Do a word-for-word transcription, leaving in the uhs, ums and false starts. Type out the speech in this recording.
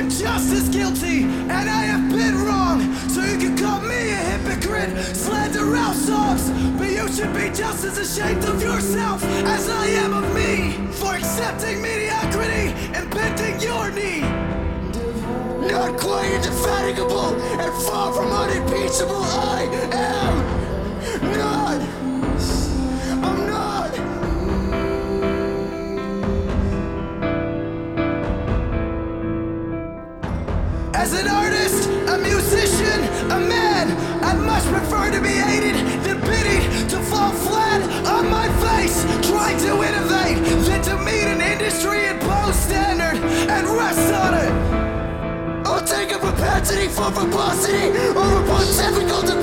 am just as guilty, and I have been wrong. So you can call me a hypocrite, slander our songs, but you should be just as ashamed of yourself as I am of me, for accepting mediocrity and bending your knee. Not quite indefatigable and far from unimpeachable, I am not. I'm not. As an artist, a musician, a man, I'd much prefer to be hated than pitied, to fall flat on my face trying to innovate, than to meet an industry-imposed standard and rest on it. I'll take a propensity for verbosity over pontifical debate.